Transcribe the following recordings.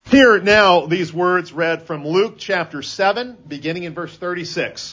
Hear now these words read from Luke chapter 7, beginning in verse 36.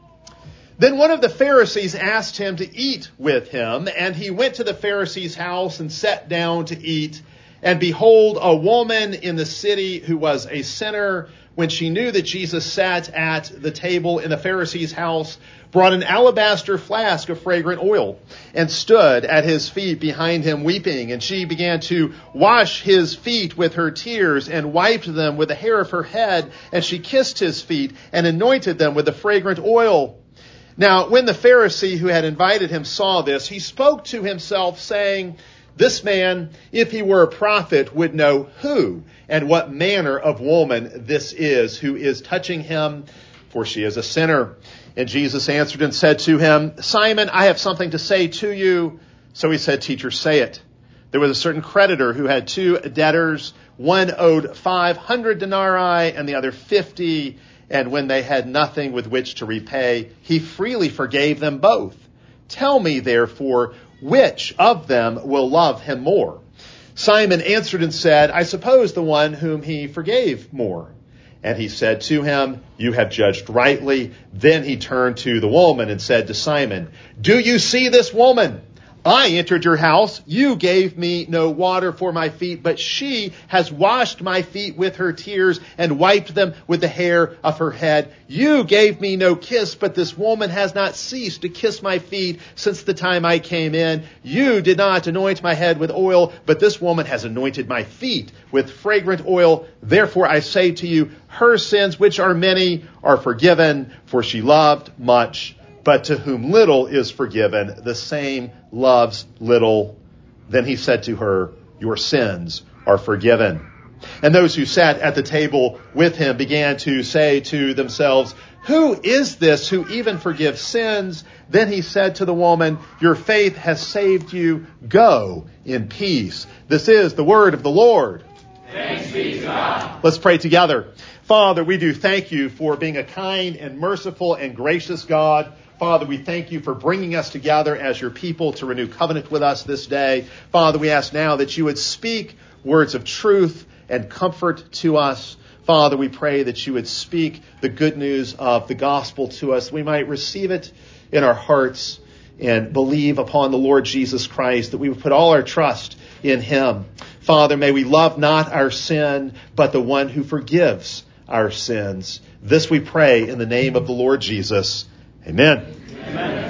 Then one of the Pharisees asked him to eat with him, and he went to the Pharisee's house and sat down to eat. And behold, a woman in the city who was a sinner, when she knew that Jesus sat at the table in the Pharisee's house, brought an alabaster flask of fragrant oil and stood at his feet behind him weeping. And she began to wash his feet with her tears and wiped them with the hair of her head. And she kissed his feet and anointed them with the fragrant oil. Now, when the Pharisee who had invited him saw this, he spoke to himself, saying, "This man, if he were a prophet, would know who and what manner of woman this is who is touching him, for she is a sinner." And Jesus answered and said to him, "Simon, I have something to say to you." So he said, "Teacher, say it." There was a certain creditor who had two debtors. One owed 500 denarii and the other 50. And when they had nothing with which to repay, he freely forgave them both. Tell me, therefore, which of them will love him more? Simon answered and said, "I suppose the one whom he forgave more." And he said to him, "You have judged rightly." Then he turned to the woman and said to Simon, "Do you see this woman? I entered your house. You gave me no water for my feet, but she has washed my feet with her tears and wiped them with the hair of her head. You gave me no kiss, but this woman has not ceased to kiss my feet since the time I came in. You did not anoint my head with oil, but this woman has anointed my feet with fragrant oil. Therefore I say to you, her sins, which are many, are forgiven, for she loved much. But to whom little is forgiven, the same loves little." Then he said to her, "Your sins are forgiven." And those who sat at the table with him began to say to themselves, "Who is this who even forgives sins?" Then he said to the woman, "Your faith has saved you. Go in peace." This is the word of the Lord. Thanks be to God. Let's pray together. Father, we do thank you for being a kind and merciful and gracious God. Father, we thank you for bringing us together as your people to renew covenant with us this day. Father, we ask now that you would speak words of truth and comfort to us. Father, we pray that you would speak the good news of the gospel to us. We might receive it in our hearts and believe upon the Lord Jesus Christ, that we would put all our trust in him. Father, may we love not our sin, but the one who forgives our sins. This we pray in the name of the Lord Jesus. Amen. Amen.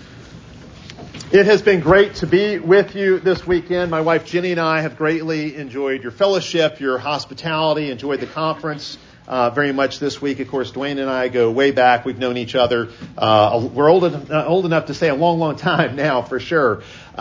It has been great to be with you this weekend. My wife Jenny and I have greatly enjoyed your fellowship, your hospitality, enjoyed the conference very much this week. Of course, Dwayne and I go way back. We've known each other. We're old enough to say a long, long time now, for sure.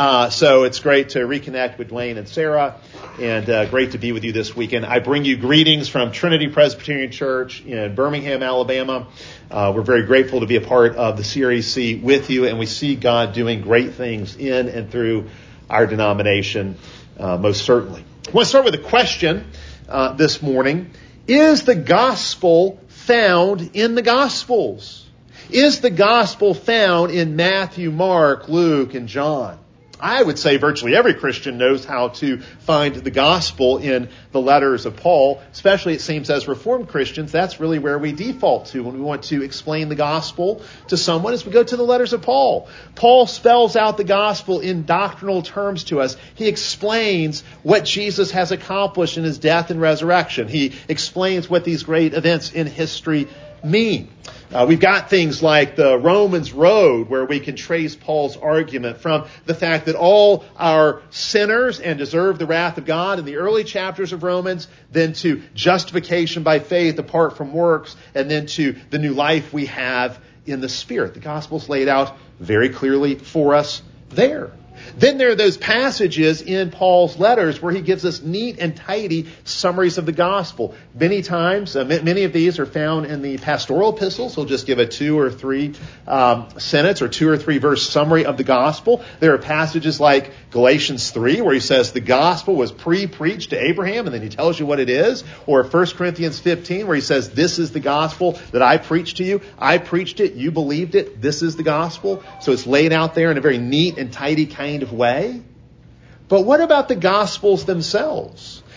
So it's great to reconnect with Dwayne and Sarah, and great to be with you this weekend. I bring you greetings from Trinity Presbyterian Church in Birmingham, Alabama. We're very grateful to be a part of the CREC with you, and we see God doing great things in and through our denomination, most certainly. I want to start with a question this morning. Is the gospel found in the Gospels? Is the gospel found in Matthew, Mark, Luke, and John? I would say virtually every Christian knows how to find the gospel in the letters of Paul, especially it seems as Reformed Christians. That's really where we default to when we want to explain the gospel to someone, is we go to the letters of Paul. Paul spells out the gospel in doctrinal terms to us. He explains what Jesus has accomplished in his death and resurrection. He explains what these great events in history mean. We've got things like the Romans Road, where we can trace Paul's argument from the fact that all are sinners and deserve the wrath of God in the early chapters of Romans, then to justification by faith apart from works, and then to the new life we have in the Spirit. The gospel's laid out very clearly for us there. Then there are those passages in Paul's letters where he gives us neat and tidy summaries of the gospel. Many times, many of these are found in the pastoral epistles. He'll just give a 2 or 3 sentence or 2 or 3 verse summary of the gospel. There are passages like Galatians 3 where he says the gospel was pre-preached to Abraham, and then he tells you what it is. Or 1 Corinthians 15 where he says this is the gospel that I preached to you. I preached it. You believed it. This is the gospel. So it's laid out there in a very neat and tidy kind of way. But what about the Gospels themselves?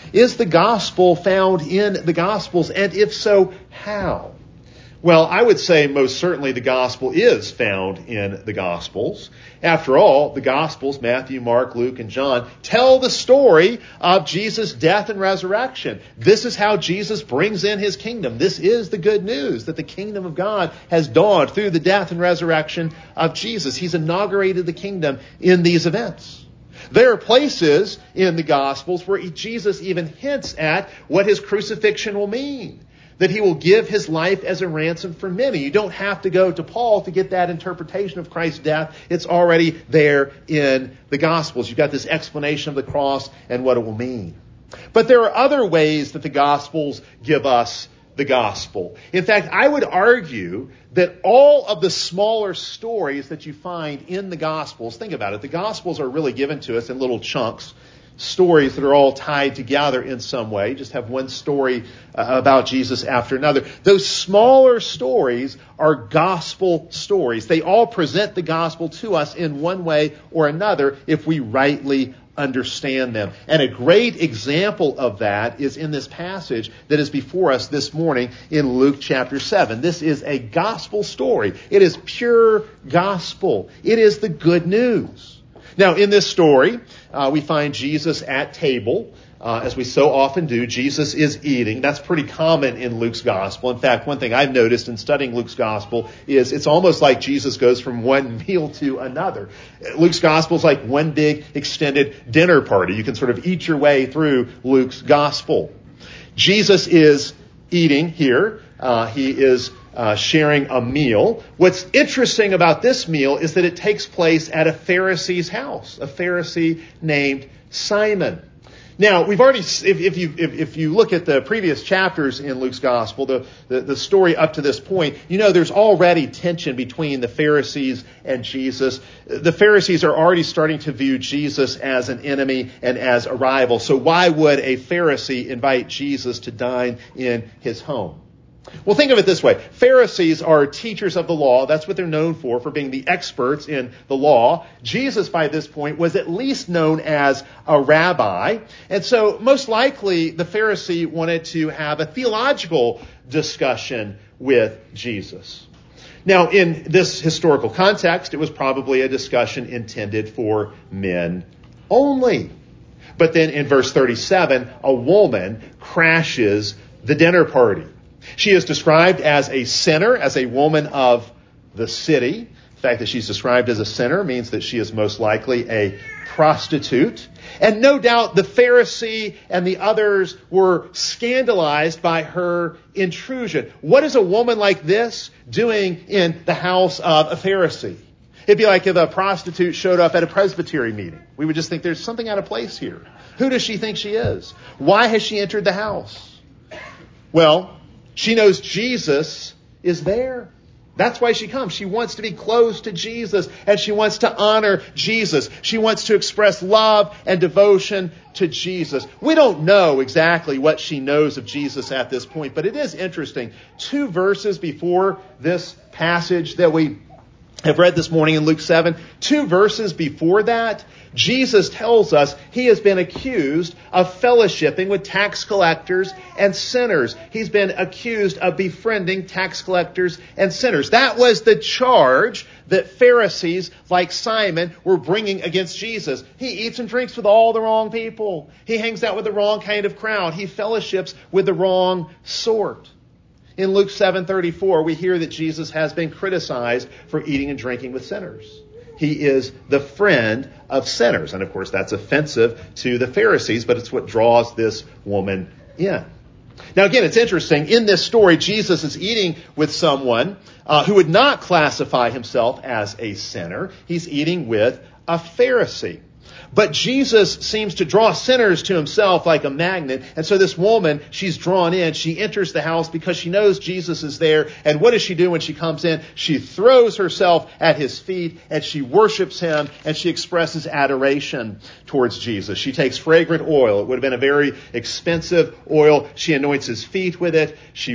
Is the gospel found in the Gospels? And if so, how? Well, I would say most certainly the gospel is found in the Gospels. After all, the Gospels, Matthew, Mark, Luke, and John, tell the story of Jesus' death and resurrection. This is how Jesus brings in his kingdom. This is the good news, that the kingdom of God has dawned through the death and resurrection of Jesus. He's inaugurated the kingdom in these events. There are places in the Gospels where Jesus even hints at what his crucifixion will mean, that he will give his life as a ransom for many. You don't have to go to Paul to get that interpretation of Christ's death. It's already there in the Gospels. You've got this explanation of the cross and what it will mean. But there are other ways that the Gospels give us the gospel. In fact, I would argue that all of the smaller stories that you find in the Gospels, think about it, the Gospels are really given to us in little chunks, stories that are all tied together in some way, just have one story about Jesus after another. Those smaller stories are gospel stories. They all present the gospel to us in one way or another if we rightly understand them. And a great example of that is in this passage that is before us this morning in Luke chapter 7. This is a gospel story. It is pure gospel. It is the good news. Now, in this story, we find Jesus at table. As we so often do, Jesus is eating. That's pretty common in Luke's gospel. In fact, one thing I've noticed in studying Luke's gospel is it's almost like Jesus goes from one meal to another. Luke's gospel is like one big extended dinner party. You can sort of eat your way through Luke's gospel. Jesus is eating here. He is sharing a meal. What's interesting about this meal is that it takes place at a Pharisee's house, a Pharisee named Simon. Now, we've already, if you look at the previous chapters in Luke's gospel, the story up to this point, you know there's already tension between the Pharisees and Jesus. The Pharisees are already starting to view Jesus as an enemy and as a rival. So why would a Pharisee invite Jesus to dine in his home? Well, think of it this way. Pharisees are teachers of the law. That's what they're known for being the experts in the law. Jesus, by this point, was at least known as a rabbi. And so, most likely, the Pharisee wanted to have a theological discussion with Jesus. Now, in this historical context, it was probably a discussion intended for men only. But then in verse 37, a woman crashes the dinner party. She is described as a sinner, as a woman of the city. The fact that she's described as a sinner means that she is most likely a prostitute. And no doubt the Pharisee and the others were scandalized by her intrusion. What is a woman like this doing in the house of a Pharisee? It'd be like if a prostitute showed up at a presbytery meeting. We would just think there's something out of place here. Who does she think she is? Why has she entered the house? Well, she knows Jesus is there. That's why she comes. She wants to be close to Jesus, and she wants to honor Jesus. She wants to express love and devotion to Jesus. We don't know exactly what she knows of Jesus at this point, but it is interesting. 2 verses before this passage that we have read this morning in Luke 7, 2 verses before that, Jesus tells us he has been accused of fellowshipping with tax collectors and sinners. He's been accused of befriending tax collectors and sinners. That was the charge that Pharisees like Simon were bringing against Jesus. He eats and drinks with all the wrong people. He hangs out with the wrong kind of crowd. He fellowships with the wrong sort. In Luke 7:34, we hear that Jesus has been criticized for eating and drinking with sinners. He is the friend of sinners. And of course, that's offensive to the Pharisees, but it's what draws this woman in. Now again, it's interesting. In this story, Jesus is eating with someone who would not classify himself as a sinner. He's eating with a Pharisee. But Jesus seems to draw sinners to himself like a magnet. And so this woman, she's drawn in. She enters the house because she knows Jesus is there. And what does she do when she comes in? She throws herself at his feet and she worships him and she expresses adoration towards Jesus. She takes fragrant oil. It would have been a very expensive oil. She anoints his feet with it. She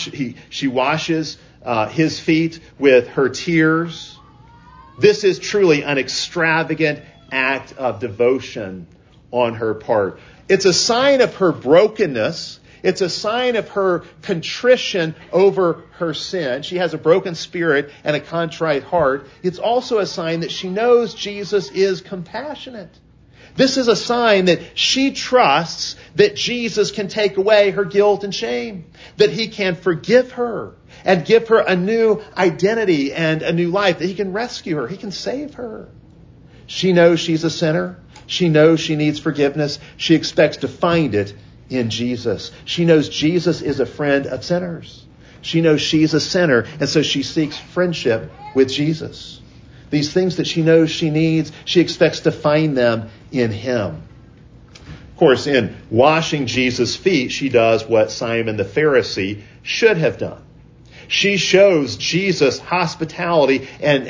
washes his feet with her tears. This is truly an extravagant act of devotion on her part. It's a sign of her brokenness. It's a sign of her contrition over her sin. She has a broken spirit and a contrite heart. It's also a sign that she knows Jesus is compassionate. This is a sign that she trusts that Jesus can take away her guilt and shame, that he can forgive her and give her a new identity and a new life, that he can rescue her, he can save her. She knows she's a sinner. She knows she needs forgiveness. She expects to find it in Jesus. She knows Jesus is a friend of sinners. She knows she's a sinner, and so she seeks friendship with Jesus. These things that she knows she needs, she expects to find them in him. Of course, in washing Jesus' feet, she does what Simon the Pharisee should have done. She shows Jesus hospitality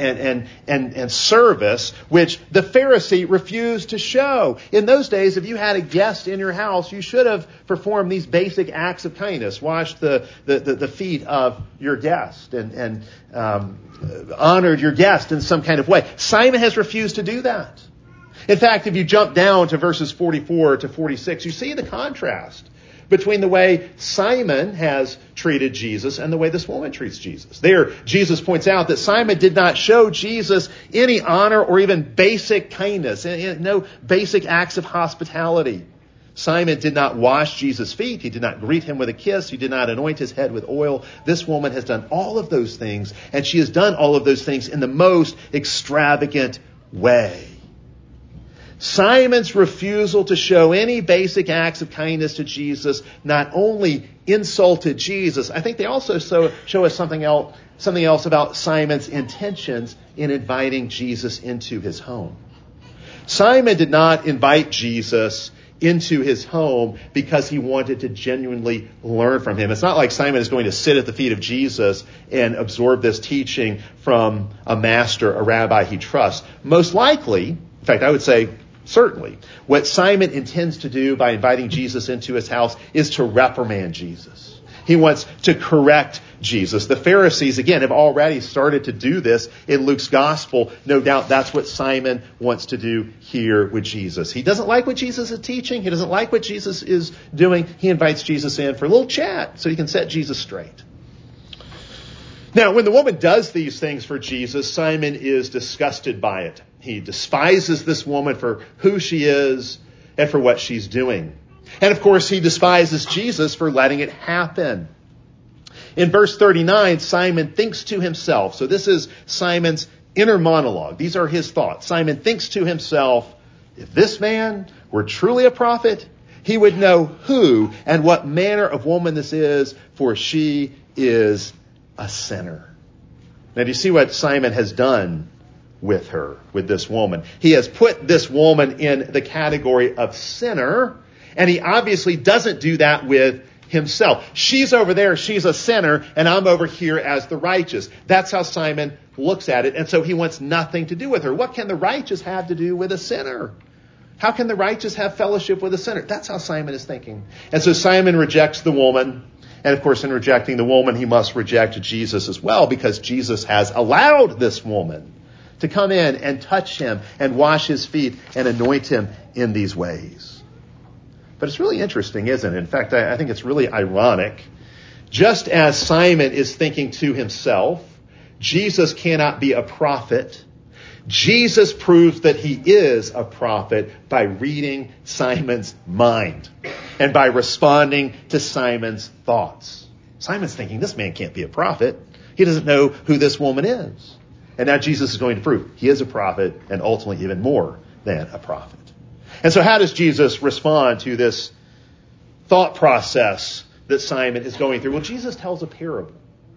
and service, which the Pharisee refused to show. In those days, if you had a guest in your house, you should have performed these basic acts of kindness, washed the feet of your guest and honored your guest in some kind of way. Simon has refused to do that. In fact, if you jump down to verses 44 to 46, you see the contrast between the way Simon has treated Jesus and the way this woman treats Jesus. There, Jesus points out that Simon did not show Jesus any honor or even basic kindness, no basic acts of hospitality. Simon did not wash Jesus' feet. He did not greet him with a kiss. He did not anoint his head with oil. This woman has done all of those things, and she has done all of those things in the most extravagant way. Simon's refusal to show any basic acts of kindness to Jesus not only insulted Jesus, I think they also show us something else about Simon's intentions in inviting Jesus into his home. Simon did not invite Jesus into his home because he wanted to genuinely learn from him. It's not like Simon is going to sit at the feet of Jesus and absorb this teaching from a master, a rabbi he trusts. Most likely, in fact, I would say certainly, what Simon intends to do by inviting Jesus into his house is to reprimand Jesus. He wants to correct Jesus. The Pharisees, again, have already started to do this in Luke's gospel. No doubt that's what Simon wants to do here with Jesus. He doesn't like what Jesus is teaching. He doesn't like what Jesus is doing. He invites Jesus in for a little chat so he can set Jesus straight. Now, when the woman does these things for Jesus, Simon is disgusted by it. He despises this woman for who she is and for what she's doing. And of course, he despises Jesus for letting it happen. In verse 39, Simon thinks to himself. So this is Simon's inner monologue. These are his thoughts. Simon thinks to himself, if this man were truly a prophet, he would know who and what manner of woman this is, for she is a sinner. Now, do you see what Simon has done with her, with this woman? He has put this woman in the category of sinner, and he obviously doesn't do that with himself. She's over there, she's a sinner, and I'm over here as the righteous. That's how Simon looks at it, and so he wants nothing to do with her. What can the righteous have to do with a sinner? How can the righteous have fellowship with a sinner? That's how Simon is thinking. And so Simon rejects the woman. And of course, in rejecting the woman, he must reject Jesus as well, because Jesus has allowed this woman to come in and touch him and wash his feet and anoint him in these ways. But it's really interesting, isn't it? In fact, I think it's really ironic. Just as Simon is thinking to himself, Jesus cannot be a prophet, Jesus proves that he is a prophet by reading Simon's mind and by responding to Simon's thoughts. Simon's thinking, this man can't be a prophet. He doesn't know who this woman is. And now Jesus is going to prove he is a prophet, and ultimately even more than a prophet. And so how does Jesus respond to this thought process that Simon is going through? Well, Jesus tells a parable,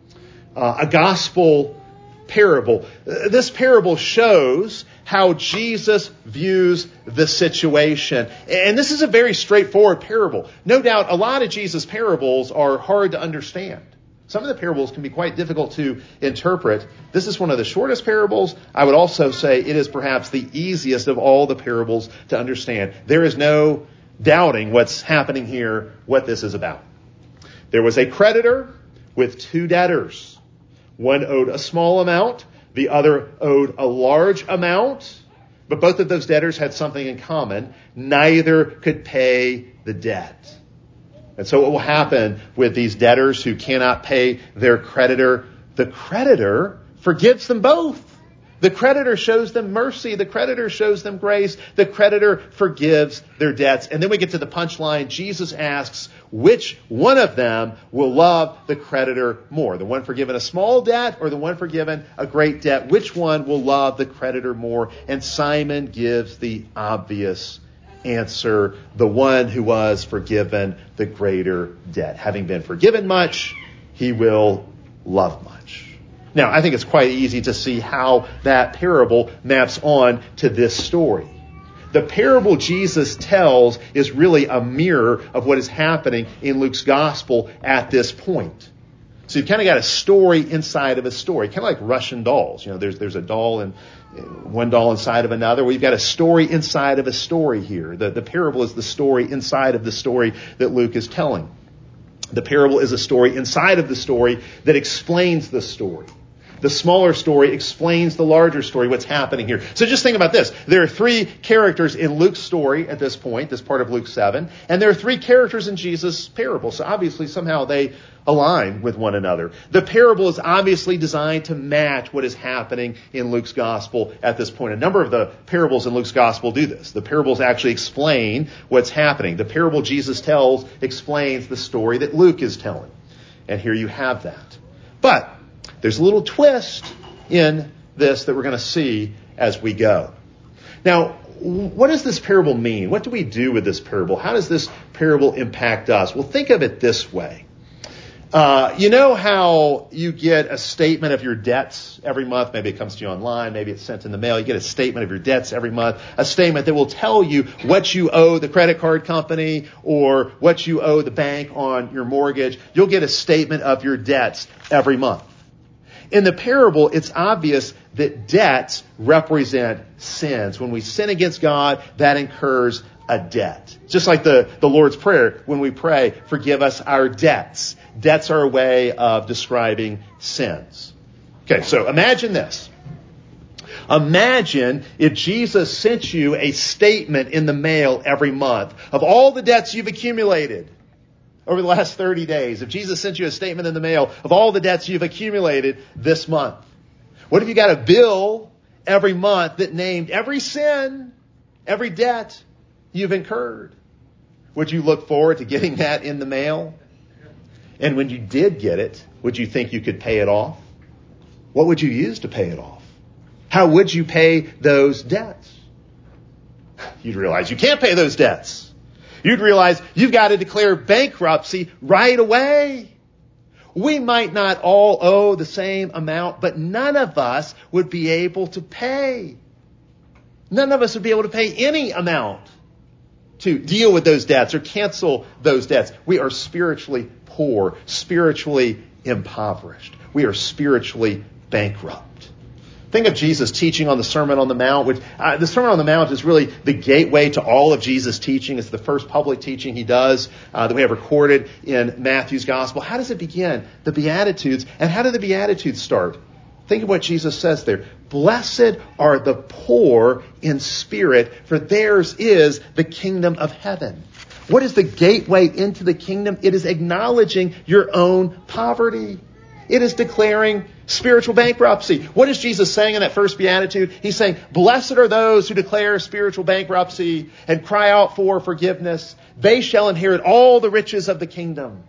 a gospel parable. This parable shows how Jesus views the situation. And this is a very straightforward parable. No doubt a lot of Jesus' parables are hard to understand. Some of the parables can be quite difficult to interpret. This is one of the shortest parables. I would also say it is perhaps the easiest of all the parables to understand. There is no doubting what's happening here, what this is about. There was a creditor with two debtors. One owed a small amount, the other owed a large amount. But both of those debtors had something in common. Neither could pay the debt. And so what will happen with these debtors who cannot pay their creditor? The creditor forgives them both. The creditor shows them mercy. The creditor shows them grace. The creditor forgives their debts. And then we get to the punchline. Jesus asks, which one of them will love the creditor more? The one forgiven a small debt or the one forgiven a great debt? Which one will love the creditor more? And Simon gives the obvious answer, the one who was forgiven the greater debt. Having been forgiven much, he will love much. Now, I think it's quite easy to see how that parable maps on to this story. The parable Jesus tells is really a mirror of what is happening in Luke's gospel at this point. So you've kind of got a story inside of a story, kind of like Russian dolls. There's a doll and one doll inside of another. Well, you've got a story inside of a story here. The parable is the story inside of the story that Luke is telling. The parable is a story inside of the story that explains the story. The smaller story explains the larger story, what's happening here. So just think about this. There are three characters in Luke's story at this point, this part of Luke 7, and there are three characters in Jesus' parable. So obviously somehow they align with one another. The parable is obviously designed to match what is happening in Luke's gospel at this point. A number of the parables in Luke's gospel do this. The parables actually explain what's happening. The parable Jesus tells explains the story that Luke is telling. And here you have that. But there's a little twist in this that we're going to see as we go. Now, what does this parable mean? What do we do with this parable? How does this parable impact us? Well, think of it this way. You know how you get a statement of your debts every month? Maybe it comes to you online. Maybe it's sent in the mail. You get a statement of your debts every month. A statement that will tell you what you owe the credit card company or what you owe the bank on your mortgage. You'll get a statement of your debts every month. In the parable, it's obvious that debts represent sins. When we sin against God, that incurs a debt. Just like the Lord's Prayer, when we pray, forgive us our debts. Debts are a way of describing sins. Okay, so imagine this. Imagine if Jesus sent you a statement in the mail every month of all the debts you've accumulated over the last 30 days. If Jesus sent you a statement in the mail of all the debts you've accumulated this month. What if you got a bill every month that named every sin, every debt you've incurred? Would you look forward to getting that in the mail? And when you did get it, would you think you could pay it off? What would you use to pay it off? How would you pay those debts? You'd realize you can't pay those debts. You'd realize you've got to declare bankruptcy right away. We might not all owe the same amount, but none of us would be able to pay. None of us would be able to pay any amount to deal with those debts or cancel those debts. We are spiritually poor, spiritually impoverished. We are spiritually bankrupt. Think of Jesus teaching on the Sermon on the Mount. The Sermon on the Mount is really the gateway to all of Jesus' teaching. It's the first public teaching he does that we have recorded in Matthew's Gospel. How does it begin? The Beatitudes. And how do the Beatitudes start? Think of what Jesus says there. Blessed are the poor in spirit, for theirs is the kingdom of heaven. What is the gateway into the kingdom? It is acknowledging your own poverty. It is declaring spiritual bankruptcy. What is Jesus saying in that first beatitude? He's saying, blessed are those who declare spiritual bankruptcy and cry out for forgiveness. They shall inherit all the riches of the kingdom.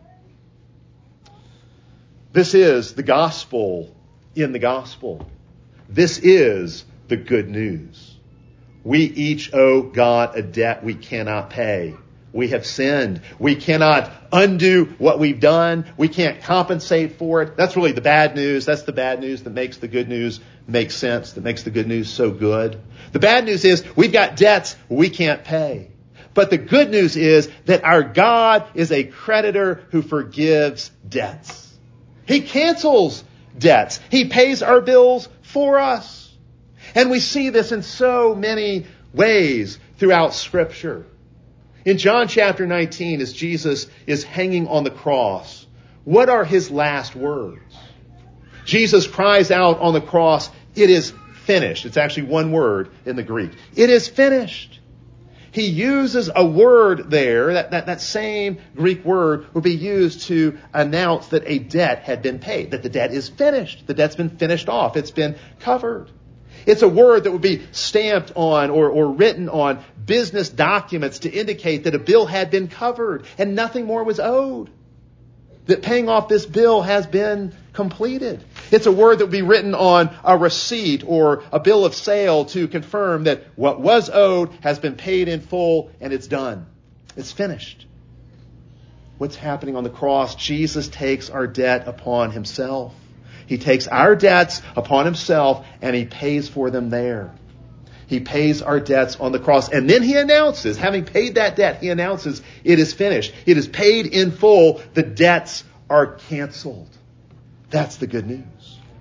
This is the gospel in the gospel. This is the good news. We each owe God a debt we cannot pay. We have sinned. We cannot undo what we've done. We can't compensate for it. That's really the bad news. That's the bad news that makes the good news make sense, that makes the good news so good. The bad news is we've got debts we can't pay. But the good news is that our God is a creditor who forgives debts. He cancels debts. He pays our bills for us. And we see this in so many ways throughout Scripture. In John chapter 19, as Jesus is hanging on the cross, what are his last words? Jesus cries out on the cross, "It is finished. It's actually one word in the Greek. It is finished. He uses a word there, that same Greek word would be used to announce that a debt had been paid, that the debt is finished. The debt's been finished off. It's been covered. It's a word that would be stamped on or written on business documents to indicate that a bill had been covered and nothing more was owed. That paying off this bill has been completed. It's a word that would be written on a receipt or a bill of sale to confirm that what was owed has been paid in full and it's done. It's finished. What's happening on the cross? Jesus takes our debt upon himself. He takes our debts upon himself and he pays for them there. He pays our debts on the cross. And then he announces, having paid that debt, he announces it is finished. It is paid in full. The debts are canceled. That's the good news.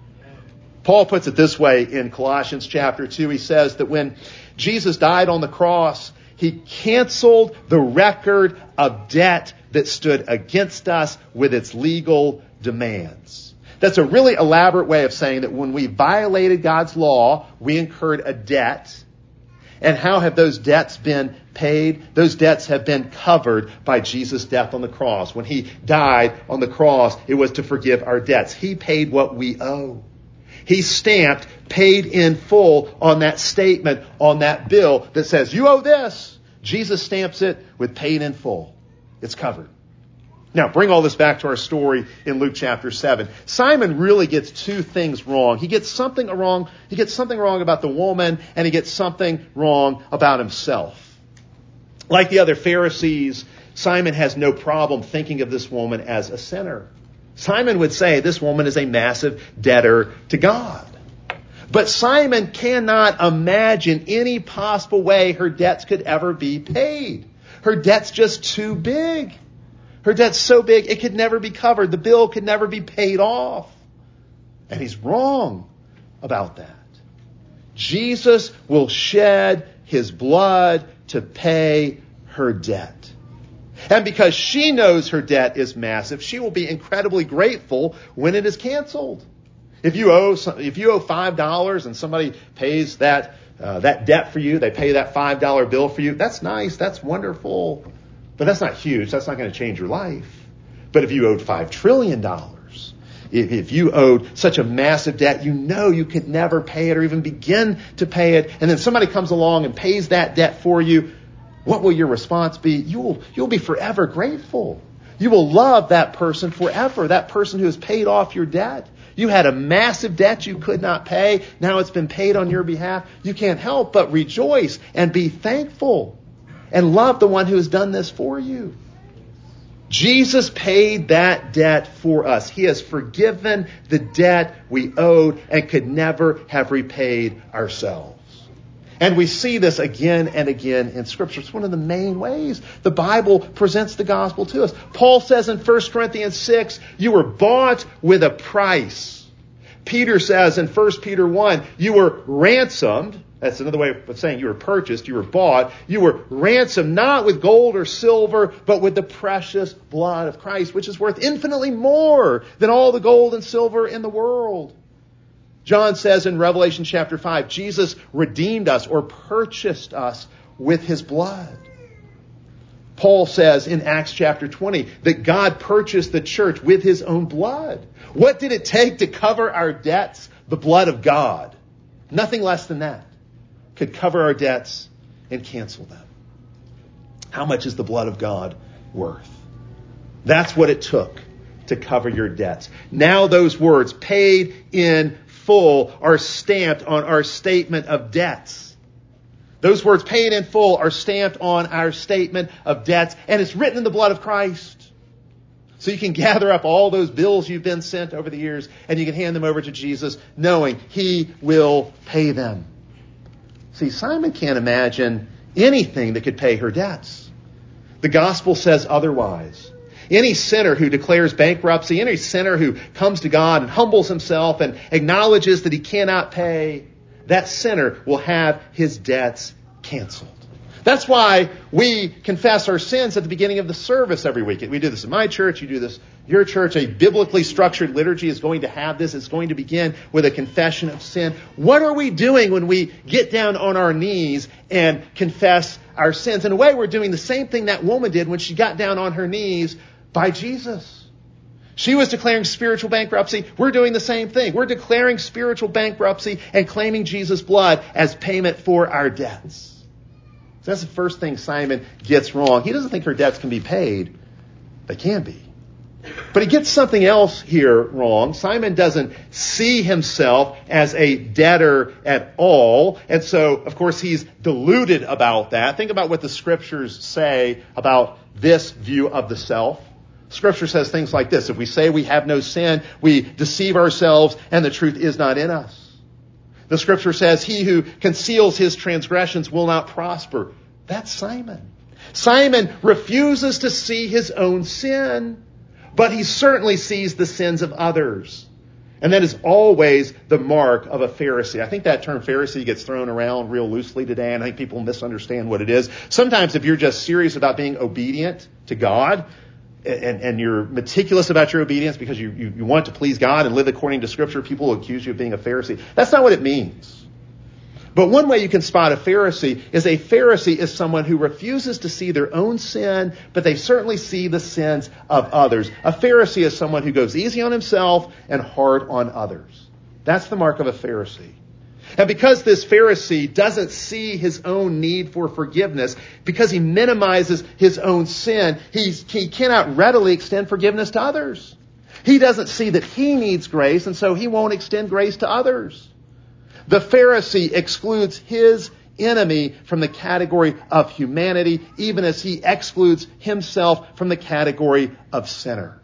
Paul puts it this way in Colossians chapter 2. He says that when Jesus died on the cross, he canceled the record of debt that stood against us with its legal demands. That's a really elaborate way of saying that when we violated God's law, we incurred a debt. And how have those debts been paid? Those debts have been covered by Jesus' death on the cross. When he died on the cross, it was to forgive our debts. He paid what we owe. He stamped paid in full on that statement, on that bill that says, you owe this. Jesus stamps it with paid in full. It's covered. Now, bring all this back to our story in Luke chapter 7. Simon really gets two things wrong. He gets something wrong. He gets something wrong about the woman, and he gets something wrong about himself. Like the other Pharisees, Simon has no problem thinking of this woman as a sinner. Simon would say this woman is a massive debtor to God. But Simon cannot imagine any possible way her debts could ever be paid. Her debt's just too big. Her debt's so big, it could never be covered. The bill could never be paid off. And he's wrong about that. Jesus will shed his blood to pay her debt. And because she knows her debt is massive, she will be incredibly grateful when it is canceled. If you owe $5 and somebody pays that debt for you, they pay that $5 bill for you, that's nice, that's wonderful. But that's not huge. That's not going to change your life. But if you owed $5 trillion, if you owed such a massive debt, you know you could never pay it or even begin to pay it, and then somebody comes along and pays that debt for you, what will your response be? You'll be forever grateful. You will love that person forever, that person who has paid off your debt. You had a massive debt you could not pay. Now it's been paid on your behalf. You can't help but rejoice and be thankful and love the one who has done this for you. Jesus paid that debt for us. He has forgiven the debt we owed and could never have repaid ourselves. And we see this again and again in Scripture. It's one of the main ways the Bible presents the gospel to us. Paul says in 1 Corinthians 6, you were bought with a price. Peter says in 1 Peter 1, you were ransomed. That's another way of saying you were purchased, you were bought. You were ransomed not with gold or silver, but with the precious blood of Christ, which is worth infinitely more than all the gold and silver in the world. John says in Revelation chapter 5, Jesus redeemed us or purchased us with his blood. Paul says in Acts chapter 20 that God purchased the church with his own blood. What did it take to cover our debts? The blood of God. Nothing less than that could cover our debts and cancel them. How much is the blood of God worth? That's what it took to cover your debts. Now those words, paid in full, are stamped on our statement of debts. Those words, paid in full, are stamped on our statement of debts, and it's written in the blood of Christ. So you can gather up all those bills you've been sent over the years, and you can hand them over to Jesus, knowing he will pay them. See, Simon can't imagine anything that could pay her debts. The gospel says otherwise. Any sinner who declares bankruptcy, any sinner who comes to God and humbles himself and acknowledges that he cannot pay, that sinner will have his debts canceled. That's why we confess our sins at the beginning of the service every week. We do this in my church. You do this in your church. A biblically structured liturgy is going to have this. It's going to begin with a confession of sin. What are we doing when we get down on our knees and confess our sins? In a way, we're doing the same thing that woman did when she got down on her knees by Jesus. She was declaring spiritual bankruptcy. We're doing the same thing. We're declaring spiritual bankruptcy and claiming Jesus' blood as payment for our debts. So that's the first thing Simon gets wrong. He doesn't think her debts can be paid. They can be. But he gets something else here wrong. Simon doesn't see himself as a debtor at all. And so, of course, he's deluded about that. Think about what the scriptures say about this view of the self. Scripture says things like this. If we say we have no sin, we deceive ourselves and the truth is not in us. The scripture says, he who conceals his transgressions will not prosper. That's Simon. Simon refuses to see his own sin, but he certainly sees the sins of others. And that is always the mark of a Pharisee. I think that term Pharisee gets thrown around real loosely today, and I think people misunderstand what it is. Sometimes if you're just serious about being obedient to God, and you're meticulous about your obedience because you want to please God and live according to Scripture, people will accuse you of being a Pharisee. That's not what it means. But one way you can spot a Pharisee is someone who refuses to see their own sin, but they certainly see the sins of others. A Pharisee is someone who goes easy on himself and hard on others. That's the mark of a Pharisee. And because this Pharisee doesn't see his own need for forgiveness, because he minimizes his own sin, he cannot readily extend forgiveness to others. He doesn't see that he needs grace, and so he won't extend grace to others. The Pharisee excludes his enemy from the category of humanity, even as he excludes himself from the category of sinner.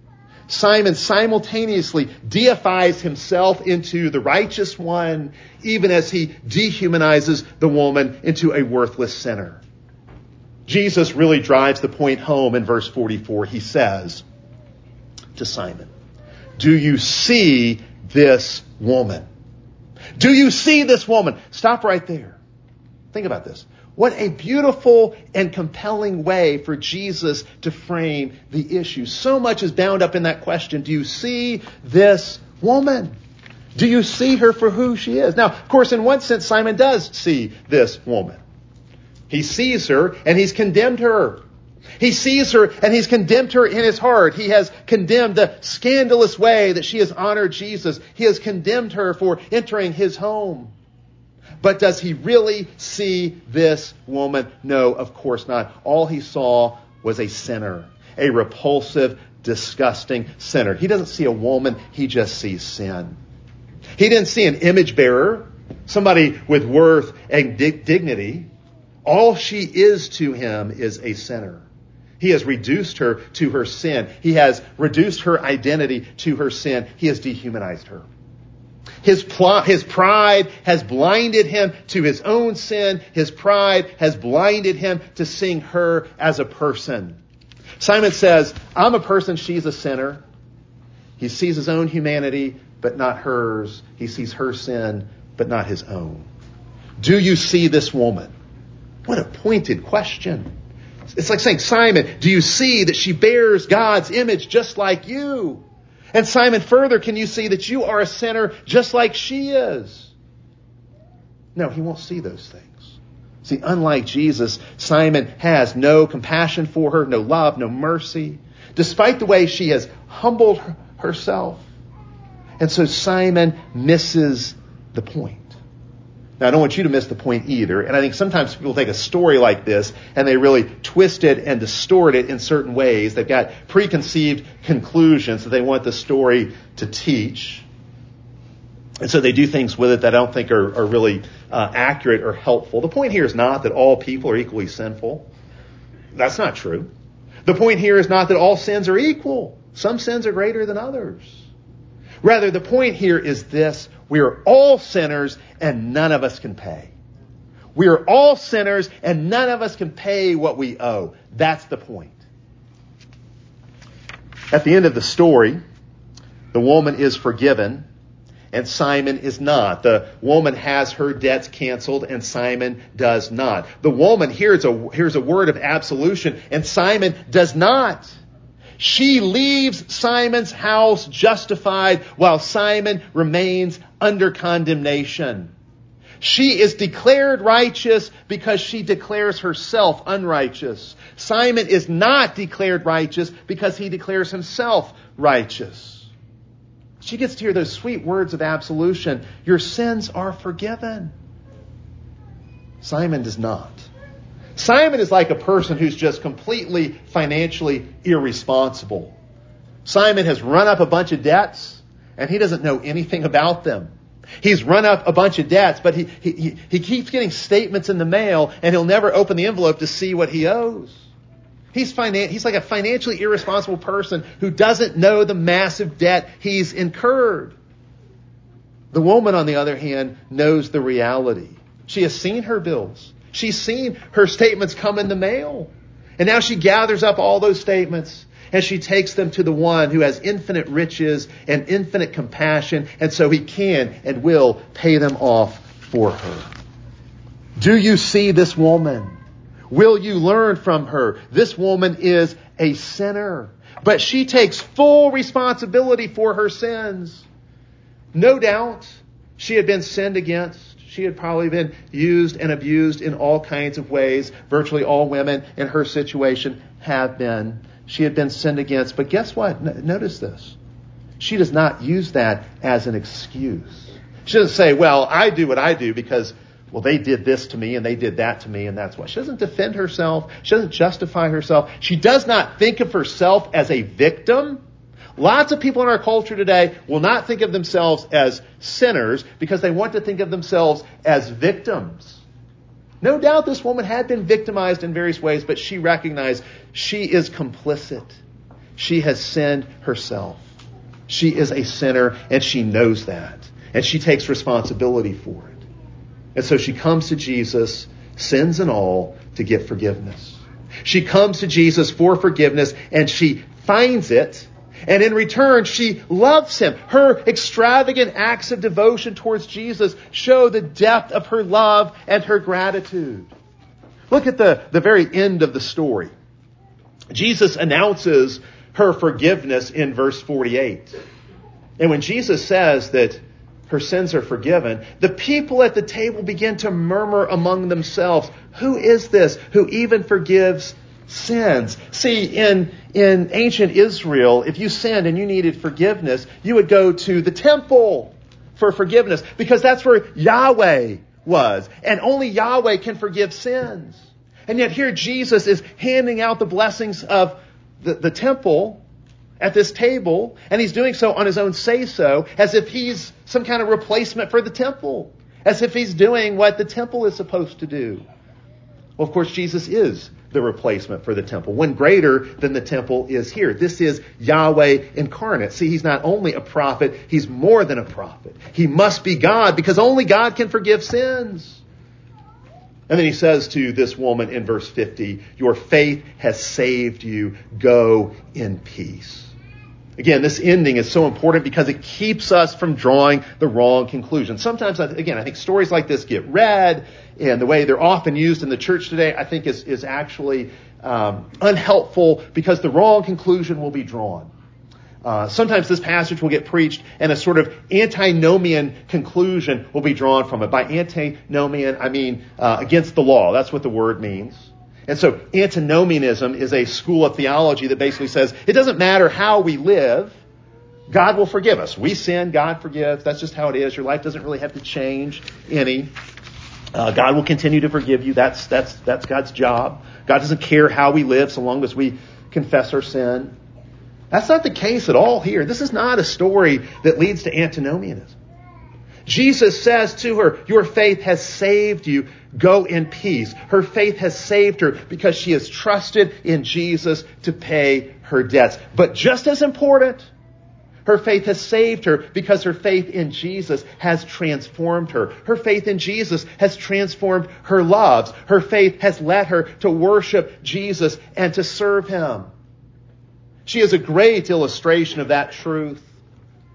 Simon simultaneously deifies himself into the righteous one, even as he dehumanizes the woman into a worthless sinner. Jesus really drives the point home in verse 44. He says to Simon, "Do you see this woman? Do you see this woman?" Stop right there. Think about this. What a beautiful and compelling way for Jesus to frame the issue. So much is bound up in that question. Do you see this woman? Do you see her for who she is? Now, of course, in one sense, Simon does see this woman. He sees her and he's condemned her. He sees her and he's condemned her in his heart. He has condemned the scandalous way that she has honored Jesus. He has condemned her for entering his home. But does he really see this woman? No, of course not. All he saw was a sinner, a repulsive, disgusting sinner. He doesn't see a woman, he just sees sin. He didn't see an image bearer, somebody with worth and dignity. All she is to him is a sinner. He has reduced her to her sin. He has reduced her identity to her sin. He has dehumanized her. His pride has blinded him to his own sin. His pride has blinded him to seeing her as a person. Simon says, I'm a person, she's a sinner. He sees his own humanity, but not hers. He sees her sin, but not his own. Do you see this woman? What a pointed question. It's like saying, Simon, do you see that she bears God's image just like you? And Simon, further, can you see that you are a sinner just like she is? No, he won't see those things. See, unlike Jesus, Simon has no compassion for her, no love, no mercy, despite the way she has humbled herself. And so Simon misses the point. Now, I don't want you to miss the point either. And I think sometimes people take a story like this and they really twist it and distort it in certain ways. They've got preconceived conclusions that they want the story to teach. And so they do things with it that I don't think are really accurate or helpful. The point here is not that all people are equally sinful. That's not true. The point here is not that all sins are equal. Some sins are greater than others. Rather, the point here is this. We are all sinners and none of us can pay. We are all sinners and none of us can pay what we owe. That's the point. At the end of the story, the woman is forgiven and Simon is not. The woman has her debts canceled, and Simon does not. The woman hears a word of absolution, and Simon does not. She leaves Simon's house justified, while Simon remains under condemnation. She is declared righteous because she declares herself unrighteous. Simon is not declared righteous because he declares himself righteous. She gets to hear those sweet words of absolution. Your sins are forgiven. Simon does not. Simon is like a person who's just completely financially irresponsible. Simon has run up a bunch of debts, and he doesn't know anything about them. He's run up a bunch of debts, but he keeps getting statements in the mail, and he'll never open the envelope to see what he owes. He's like a financially irresponsible person who doesn't know the massive debt he's incurred. The woman, on the other hand, knows the reality. She has seen her bills. She's seen her statements come in the mail. And now she gathers up all those statements and she takes them to the one who has infinite riches and infinite compassion, and so he can and will pay them off for her. Do you see this woman? Will you learn from her? This woman is a sinner, but she takes full responsibility for her sins. No doubt she had been sinned against. She had probably been used and abused in all kinds of ways. Virtually all women in her situation have been. She had been sinned against. But guess what? Notice this. She does not use that as an excuse. She doesn't say, well, I do what I do because, well, they did this to me and they did that to me and that's why. She doesn't defend herself. She doesn't justify herself. She does not think of herself as a victim. Lots of people in our culture today will not think of themselves as sinners because they want to think of themselves as victims. No doubt this woman had been victimized in various ways, but she recognized she is complicit. She has sinned herself. She is a sinner and she knows that. And she takes responsibility for it. And so she comes to Jesus, sins and all, to get forgiveness. She comes to Jesus for forgiveness and she finds it. And in return, she loves him. Her extravagant acts of devotion towards Jesus show the depth of her love and her gratitude. Look at the very end of the story. Jesus announces her forgiveness in verse 48. And when Jesus says that her sins are forgiven, the people at the table begin to murmur among themselves, who is this who even forgives sins? See, in ancient Israel, if you sinned and you needed forgiveness, you would go to the temple for forgiveness because that's where Yahweh was. And only Yahweh can forgive sins. And yet here Jesus is handing out the blessings of the temple at this table, and he's doing so on his own say-so, as if he's some kind of replacement for the temple, as if he's doing what the temple is supposed to do. Well, of course, Jesus is the replacement for the temple. One greater than the temple is here. This is Yahweh incarnate. See, he's not only a prophet, he's more than a prophet. He must be God because only God can forgive sins. And then he says to this woman in verse 50, your faith has saved you. Go in peace. Again, this ending is so important because it keeps us from drawing the wrong conclusion. Sometimes, again, I think stories like this get read, and the way they're often used in the church today, I think is actually unhelpful because the wrong conclusion will be drawn. Sometimes this passage will get preached and a sort of antinomian conclusion will be drawn from it. By antinomian, I mean against the law. That's what the word means. And so antinomianism is a school of theology that basically says it doesn't matter how we live, God will forgive us. We sin, God forgives. That's just how it is. Your life doesn't really have to change any. God will continue to forgive you. That's God's job. God doesn't care how we live so long as we confess our sin. That's not the case at all here. This is not a story that leads to antinomianism. Jesus says to her, your faith has saved you. Go in peace. Her faith has saved her because she has trusted in Jesus to pay her debts. But just as important, her faith has saved her because her faith in Jesus has transformed her. Her faith in Jesus has transformed her loves. Her faith has led her to worship Jesus and to serve him. She is a great illustration of that truth.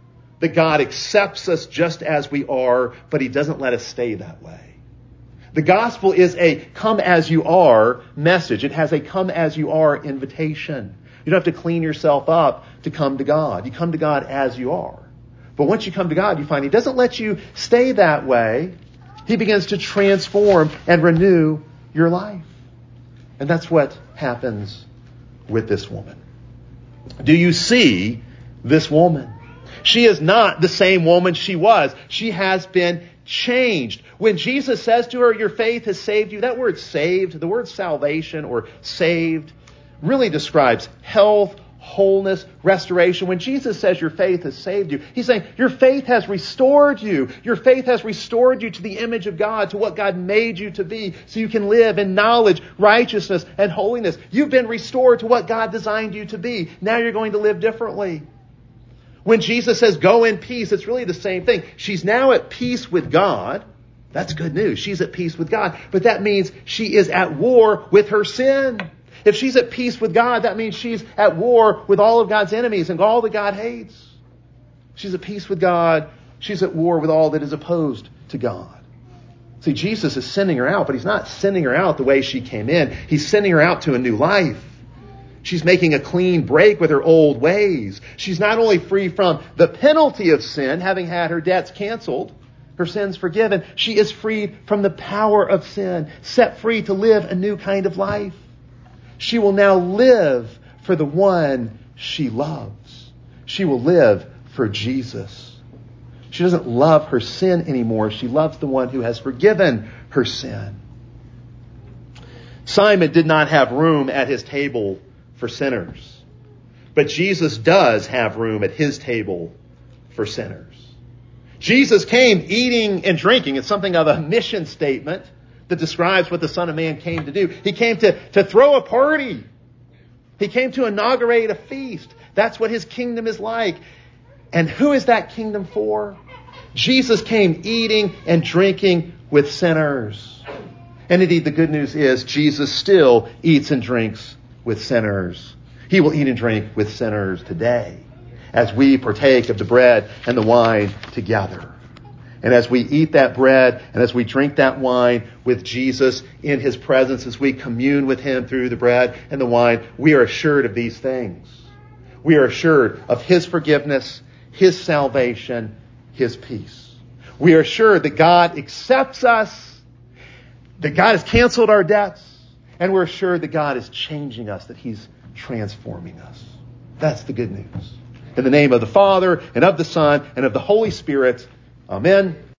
that God accepts us just as we are, but He doesn't let us stay that way. The gospel is a come as you are message. It has a come as you are invitation. You don't have to clean yourself up to come to God. You come to God as you are. But once you come to God, you find He doesn't let you stay that way. He begins to transform and renew your life. And that's what happens with this woman. Do you see this woman? She is not the same woman she was. She has been changed. When Jesus says to her, your faith has saved you, that word saved, the word salvation or saved, really describes health, wholeness, restoration. When Jesus says your faith has saved you, He's saying your faith has restored you. Your faith has restored you to the image of God, to what God made you to be, so you can live in knowledge, righteousness, and holiness. You've been restored to what God designed you to be. Now you're going to live differently. When Jesus says go in peace, it's really the same thing. She's now at peace with God. That's good news. She's at peace with God. But that means she is at war with her sin. If she's at peace with God, that means she's at war with all of God's enemies and all that God hates. She's at peace with God. She's at war with all that is opposed to God. See, Jesus is sending her out, but He's not sending her out the way she came in. He's sending her out to a new life. She's making a clean break with her old ways. She's not only free from the penalty of sin, having had her debts canceled, her sins forgiven, she is freed from the power of sin, set free to live a new kind of life. She will now live for the one she loves. She will live for Jesus. She doesn't love her sin anymore. She loves the one who has forgiven her sin. Simon did not have room at his table for sinners. But Jesus does have room at His table for sinners. Jesus came eating and drinking. It's something of a mission statement that describes what the Son of Man came to do. He came to throw a party. He came to inaugurate a feast. That's what His kingdom is like. And who is that kingdom for? Jesus came eating and drinking with sinners. And indeed, the good news is Jesus still eats and drinks with sinners. He will eat and drink with sinners today as we partake of the bread and the wine together. And as we eat that bread and as we drink that wine with Jesus in His presence, as we commune with Him through the bread and the wine, we are assured of these things. We are assured of His forgiveness, His salvation, His peace. We are assured that God accepts us, that God has canceled our debts, and we're assured that God is changing us, that He's transforming us. That's the good news. In the name of the Father, and of the Son, and of the Holy Spirit, Amen.